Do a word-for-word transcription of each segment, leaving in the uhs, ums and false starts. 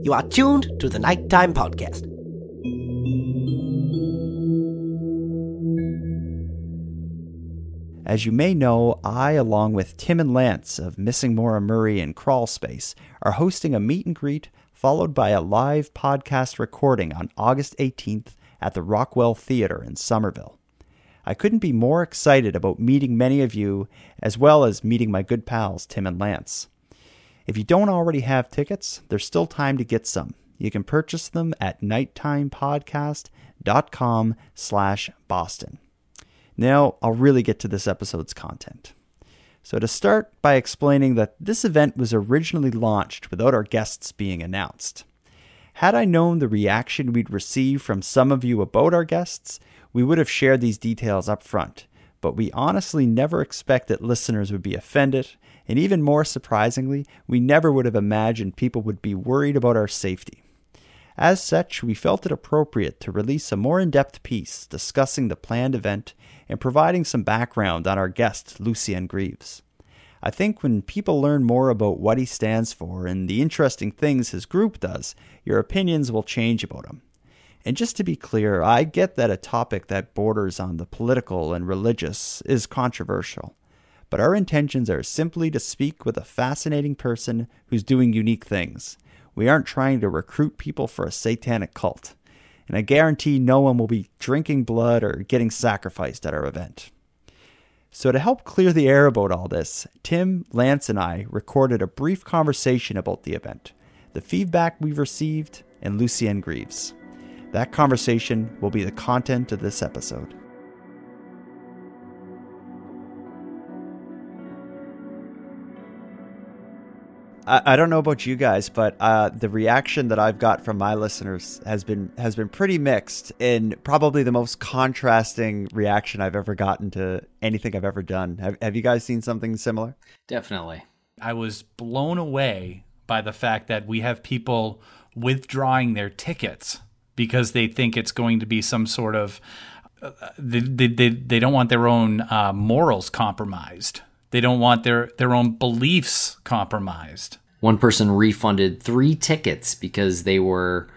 You are tuned to the Nighttime Podcast. As you may know, I, along with Tim and Lance of Missing Maura Murray and Crawl Space, are hosting a meet and greet followed by a live podcast recording on August eighteenth at the Rockwell Theatre in Somerville. I couldn't be more excited about meeting many of you, as well as meeting my good pals Tim and Lance. If you don't already have tickets, there's still time to get some. You can purchase them at nighttimepodcast.com slash Boston. Now, I'll really get to this episode's content. So to start by explaining that this event was originally launched without our guests being announced. Had I known the reaction we'd receive from some of you about our guests, we would have shared these details up front, but we honestly never expected listeners would be offended, and even more surprisingly, we never would have imagined people would be worried about our safety. As such, we felt it appropriate to release a more in-depth piece discussing the planned event and providing some background on our guest, Lucien Greaves. I think when people learn more about what he stands for and the interesting things his group does, your opinions will change about him. And just to be clear, I get that a topic that borders on the political and religious is controversial, but our intentions are simply to speak with a fascinating person who's doing unique things. We aren't trying to recruit people for a satanic cult, and I guarantee no one will be drinking blood or getting sacrificed at our event. So to help clear the air about all this, Tim, Lance, and I recorded a brief conversation about the event, the feedback we've received, and Lucien Greaves. That conversation will be the content of this episode. I don't know about you guys, but uh, the reaction that I've got from my listeners has been has been pretty mixed, and probably the most contrasting reaction I've ever gotten to anything I've ever done. Have, have you guys seen something similar? Definitely. I was blown away by the fact that we have people withdrawing their tickets because they think it's going to be some sort of uh, they, they they they don't want their own uh, morals compromised. They don't want their, their own beliefs compromised. One person refunded three tickets because they were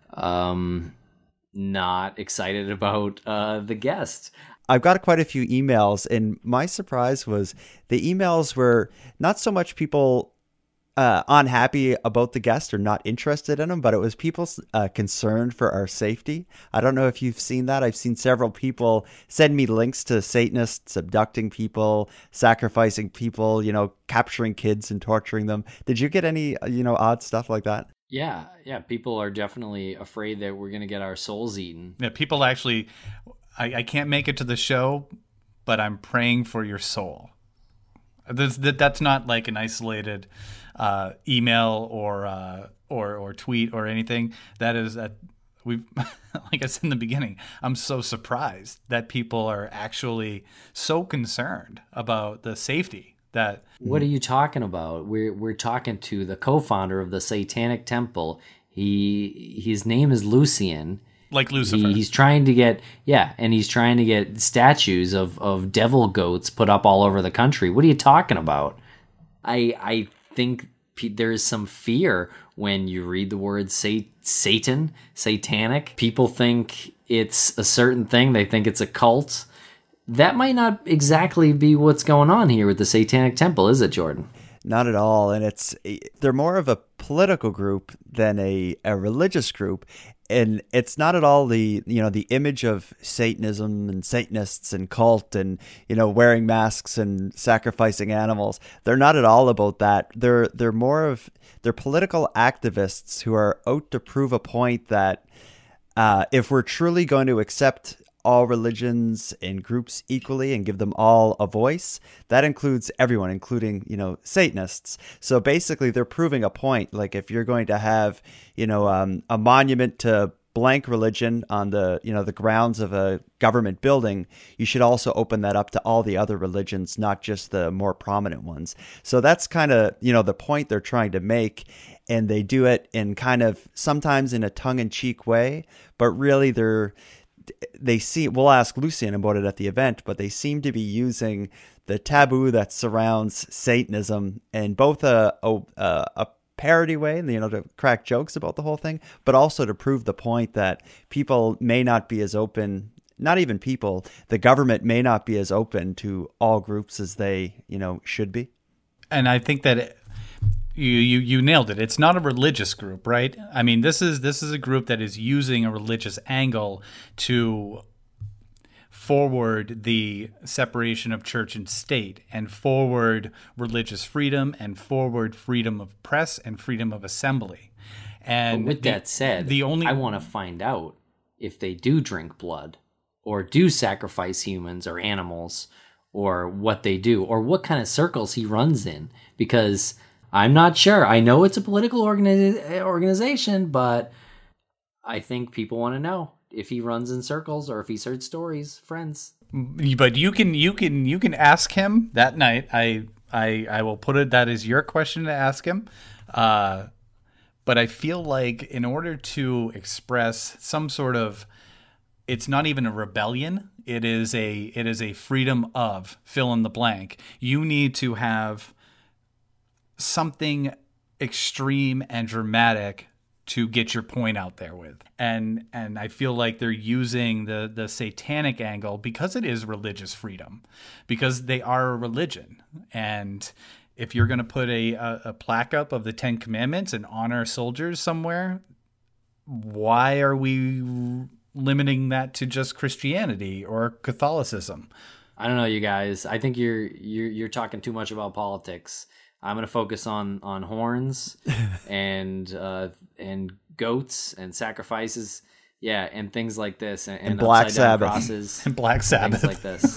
um, not excited about uh, the guest. I've got quite a few emails, and my surprise was the emails were not so much people uh, unhappy about the guest or not interested in them, but it was people uh, concerned for our safety. I don't know if you've seen that. I've seen several people send me links to Satanists abducting people, sacrificing people, you know, capturing kids and torturing them. Did you get any, you know, odd stuff like that? Yeah, yeah. People are definitely afraid that we're going to get our souls eaten. Yeah, people actually, I, I can't make it to the show, but I'm praying for your soul. That's, that, that's not like an isolated uh, email or uh, or or tweet or anything. That is a we like I said in the beginning. I'm so surprised that people are actually so concerned about the safety. That what are you talking about? We're we're talking to the co-founder of the Satanic Temple. He his name is Lucien. Like Lucifer. He, he's trying to get, yeah, and he's trying to get statues of, of devil goats put up all over the country. What are you talking about? I I think pe- there is some fear when you read the word sat- Satan, satanic. People think it's a certain thing. They think it's a cult. That might not exactly be what's going on here with the Satanic Temple, is it, Jordan? Not at all. And it's they're more of a political group than a, a religious group. And it's not at all the, you know, the image of Satanism and Satanists and cult and, you know, wearing masks and sacrificing animals. They're not at all about that. They're they're more of they're political activists who are out to prove a point that uh, if we're truly going to accept all religions and groups equally and give them all a voice, that includes everyone, including, you know, Satanists. So basically they're proving a point. Like if you're going to have, you know, um, a monument to blank religion on the, you know, the grounds of a government building, you should also open that up to all the other religions, not just the more prominent ones. So that's kind of, you know, the point they're trying to make. And they do it in kind of sometimes in a tongue-in-cheek way, but really they're, they see, we'll ask Lucien about it at the event, but they seem to be using the taboo that surrounds Satanism in both a, a, a parody way, and you know, to crack jokes about the whole thing, but also to prove the point that people may not be as open. Not even people. The government may not be as open to all groups as they, you know, should be. And I think that it, you, you you nailed it. It's not a religious group, right? I mean, this is this is a group that is using a religious angle to forward the separation of church and state, and forward religious freedom, and forward freedom of press and freedom of assembly. And but with the, that said, the only I want to find out if they do drink blood, or do sacrifice humans or animals, or what they do, or what kind of circles he runs in, because I'm not sure. I know it's a political organi- organization, but I think people want to know if he runs in circles or if he's heard stories, friends. But you can you can you can ask him that night. I I I will put it that is your question to ask him. Uh, but I feel like in order to express some sort of, it's not even a rebellion. It is a it is a freedom of fill in the blank. You need to have something extreme and dramatic to get your point out there with. And and I feel like they're using the the satanic angle because it is religious freedom, because they are a religion. And if you're going to put a, a, a plaque up of the Ten Commandments and honor soldiers somewhere, why are we limiting that to just Christianity or Catholicism? I don't know, you guys. I think you're you're you're talking too much about politics. I'm going to focus on on horns and uh, and goats and sacrifices, yeah, and things like this, and, and, And Black upside down Sabbath. crosses, And Black Sabbath. things like this.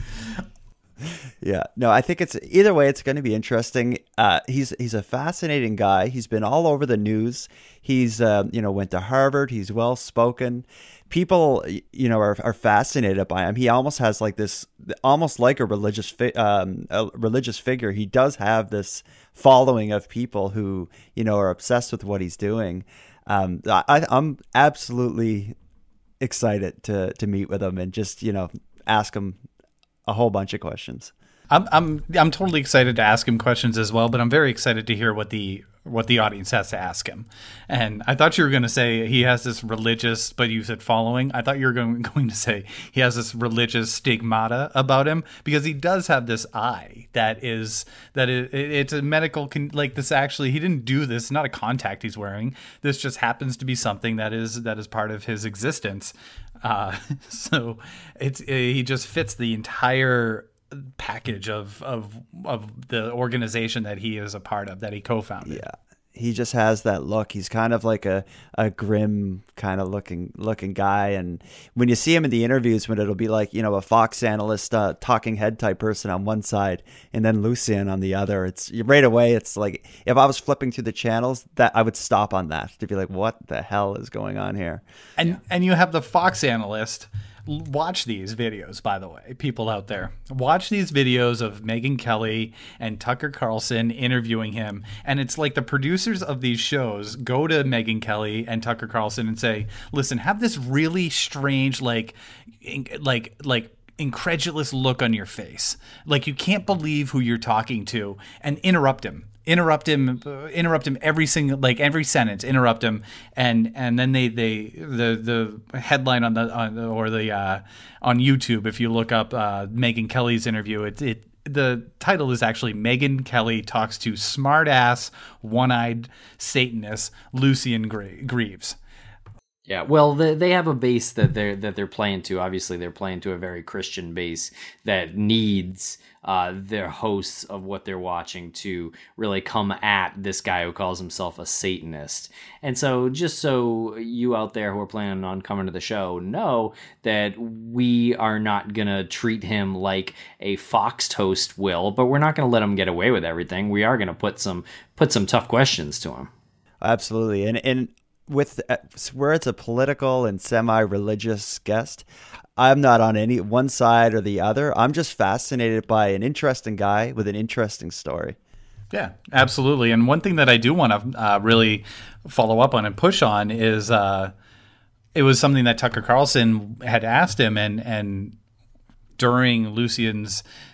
Yeah, no, I think it's either way. It's going to be interesting. Uh, he's he's a fascinating guy. He's been all over the news. He's uh, you know went to Harvard. He's well spoken. People you know are, are fascinated by him. He almost has like this, almost like a religious fi- um, a religious figure. He does have this following of people who you know are obsessed with what he's doing. Um, I, I'm absolutely excited to to meet with him and just you know ask him a whole bunch of questions. I'm I'm I'm totally excited to ask him questions as well, but I'm very excited to hear what the what the audience has to ask him. And I thought you were going to say he has this religious, but you said following. I thought you were going, going to say he has this religious stigmata about him, because he does have this eye that is that it, it's a medical con, like this. Actually, he didn't do this. It's not a contact he's wearing. This just happens to be something that is that is part of his existence. Uh, so it's it, he just fits the entire package of of of the organization that he is a part of, that he co-founded. Yeah, he just has that look. He's kind of like a, a grim kind of looking looking guy. And when you see him in the interviews, when it'll be like, you know, a Fox analyst, uh, talking head type person on one side, and then Lucian on the other, it's right away. It's like if I was flipping through the channels, that I would stop on that to be like, what the hell is going on here? And yeah. and you have the Fox analyst. Watch these videos, by the way, people out there. Watch these videos of Megyn Kelly and Tucker Carlson interviewing him. And it's like the producers of these shows go to Megyn Kelly and Tucker Carlson and say, listen, have this really strange, like, like, like, incredulous look on your face. Like you can't believe who you're talking to, and interrupt him. Interrupt him, uh, interrupt him every single, like every sentence, interrupt him. And, and then they, they, the, the headline on the, on the or the, uh, on YouTube, if you look up, uh, Megyn Kelly's interview, it, it, the title is actually Megyn Kelly talks to smart ass, one-eyed Satanist, Lucian Greaves. Yeah, well, they they have a base that they're that they're playing to. Obviously, they're playing to a very Christian base that needs uh, their hosts of what they're watching to really come at this guy who calls himself a Satanist. And so, just so you out there who are planning on coming to the show know that we are not gonna treat him like a Fox host will, but we're not gonna let him get away with everything. We are gonna put some put some tough questions to him. Absolutely, and and. With uh, where it's a political and semi-religious guest, I'm not on any one side or the other. I'm just fascinated by an interesting guy with an interesting story. Yeah, absolutely. And one thing that I do want to uh, really follow up on and push on is uh, it was something that Tucker Carlson had asked him, and and during Lucian's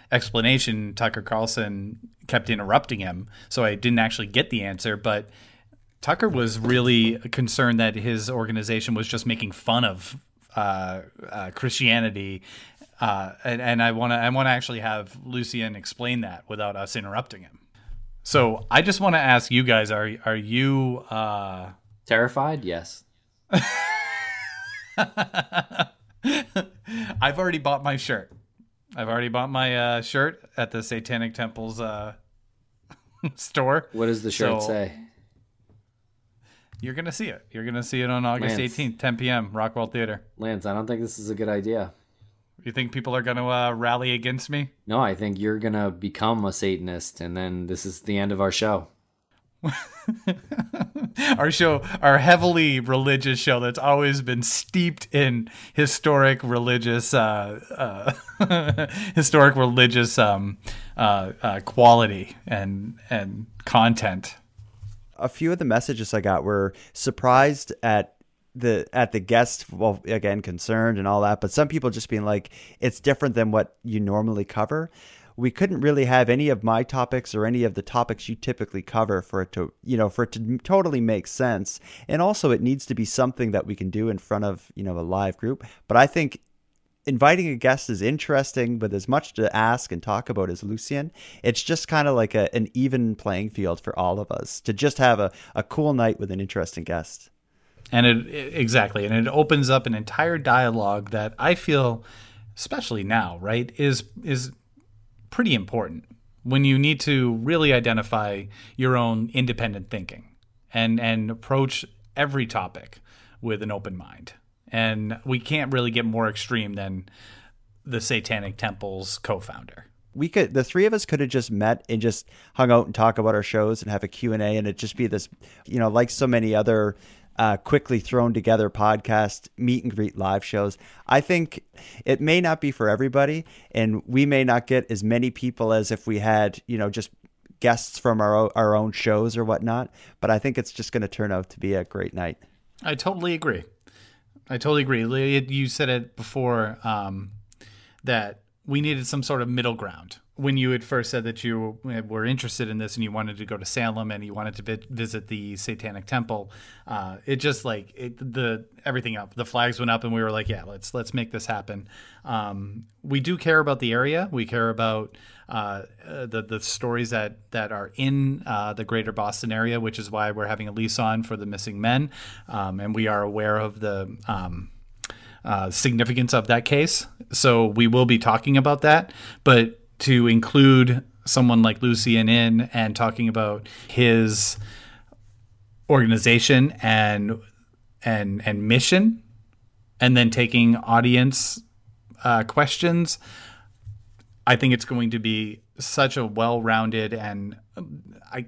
explanation, Tucker Carlson kept interrupting him, so I didn't actually get the answer. But Tucker was really concerned that his organization was just making fun of uh, uh, Christianity, uh, and, and I want to I want to actually have Lucien explain that without us interrupting him. So I just want to ask you guys: Are are you uh... terrified? Yes. I've already bought my shirt. I've already bought my uh, shirt at the Satanic Temple's uh, store. What does the shirt So, say? You're going to see it. You're going to see it on August Lance. eighteenth, ten p.m., Rockwell Theater. Lance, I don't think this is a good idea. You think people are going to uh, rally against me? No, I think you're going to become a Satanist, and then this is the end of our show. Our show, our heavily religious show that's always been steeped in historic religious, uh, uh, historic religious um, uh, uh, quality and and content. A few of the messages I got were surprised at the at the guests, well, again, concerned and all that, but some people just being like, it's different than what you normally cover. We couldn't really have any of my topics or any of the topics you typically cover for it to, you know, for it to totally make sense. And also it needs to be something that we can do in front of, you know, a live group. But I think inviting a guest is interesting with as much to ask and talk about as Lucien. It's just kind of like a, an even playing field for all of us to just have a, a cool night with an interesting guest. And it, it exactly. And it opens up an entire dialogue that I feel, especially now, right, is is pretty important when you need to really identify your own independent thinking and and approach every topic with an open mind. And we can't really get more extreme than the Satanic Temple's co-founder. We could, the three of us could have just met and just hung out and talk about our shows and have a Q and A, and it'd just be this, you know, like so many other uh, quickly thrown together podcast meet and greet live shows. I think it may not be for everybody, and we may not get as many people as if we had, you know, just guests from our o- our own shows or whatnot. But I think it's just going to turn out to be a great night. I totally agree. I totally agree. You said it before um, that we needed some sort of middle ground. When you had first said that you were interested in this and you wanted to go to Salem and you wanted to vi- visit the Satanic Temple, uh, it just like it, the everything up. The flags went up and we were like, yeah, let's let's make this happen. Um, we do care about the area. We care about uh, the the stories that that are in uh, the greater Boston area, which is why we're having Elise on for the missing men, um, and we are aware of the um, uh, significance of that case. So we will be talking about that, but to include someone like Lucien in and talking about his organization and and and mission, and then taking audience uh, questions, I think it's going to be such a well-rounded and I.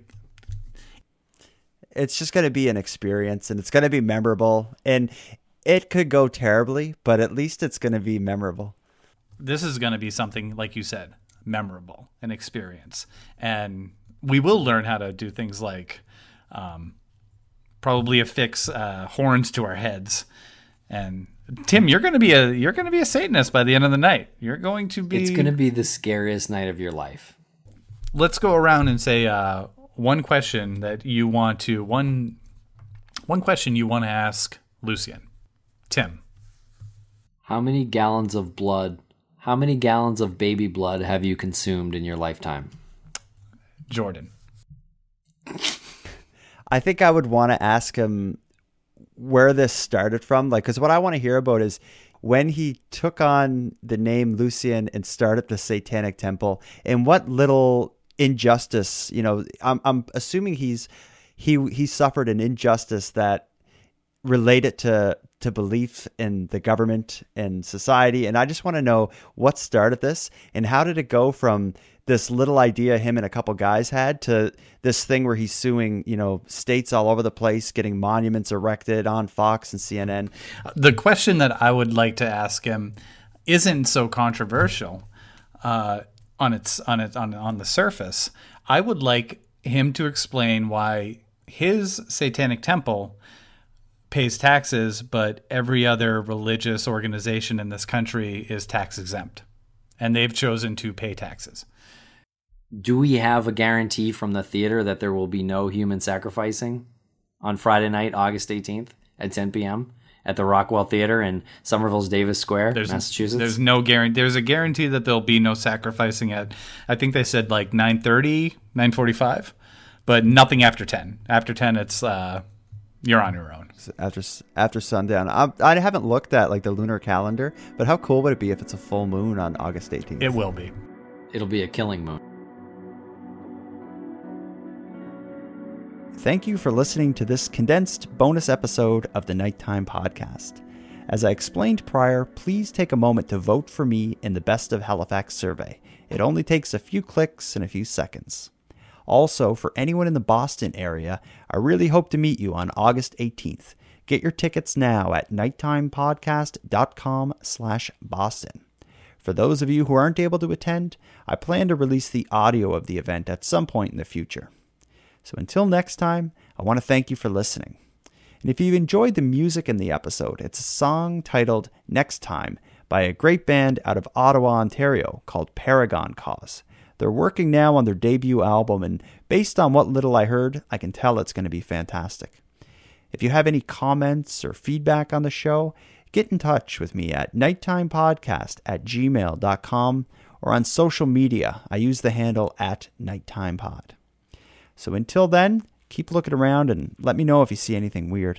It's just going to be an experience, and it's going to be memorable, and it could go terribly, but at least it's going to be memorable. This is going to be something, like you said, memorable, an experience. And we will learn how to do things like um, probably affix uh, horns to our heads. And Tim, you're going to be a you're going to be a Satanist by the end of the night. You're going to be. It's going to be the scariest night of your life. Let's go around and say uh, one question that you want to one one question you want to ask Lucien. Tim, how many gallons of blood? How many gallons of baby blood have you consumed in your lifetime? Jordan. I think I would want to ask him where this started from. Like, because what I want to hear about is when he took on the name Lucien and started the Satanic Temple, and what little injustice, you know, I'm, I'm assuming he's, he, he suffered an injustice that related to to belief in the government and society. And I just want to know what started this and how did it go from this little idea him and a couple guys had to this thing where he's suing, you know, states all over the place, getting monuments erected on Fox and C N N. The question that I would like to ask him isn't so controversial uh, on its on it on on the surface. I would like him to explain why his Satanic Temple pays taxes, but every other religious organization in this country is tax exempt. and they've chosen to pay taxes. Do we have a guarantee from the theater that there will be no human sacrificing on Friday night, August eighteenth at ten p.m. at the Rockwell Theater in Somerville's Davis Square, there's, Massachusetts? There's no guarantee. There's a guarantee that there'll be no sacrificing at, I think they said like nine thirty, nine forty-five, but nothing after ten. After ten, it's uh, you're on your own. After after sundown. I, I haven't looked at like the lunar calendar, but how cool would it be if it's a full moon on August eighteenth? It will be. It'll be a killing moon. Thank you for listening to this condensed bonus episode of the Nighttime Podcast. As I explained prior, please take a moment to vote for me in the Best of Halifax survey. It only takes a few clicks and a few seconds. Also, for anyone in the Boston area, I really hope to meet you on August eighteenth. Get your tickets now at nighttimepodcast.com slash Boston. For those of you who aren't able to attend, I plan to release the audio of the event at some point in the future. So until next time, I want to thank you for listening. And if you've enjoyed the music in the episode, it's a song titled Next Time by a great band out of Ottawa, Ontario called Paragon Cause. They're working now on their debut album, and based on what little I heard, I can tell it's going to be fantastic. If you have any comments or feedback on the show, get in touch with me at nighttimepodcast at gmail dot com or on social media. I use the handle at nighttimepod. So until then, keep looking around and let me know if you see anything weird.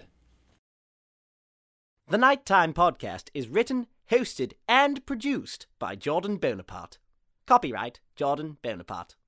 The Nighttime Podcast is written, hosted, and produced by Jordan Bonaparte. Copyright Jordan Bonaparte.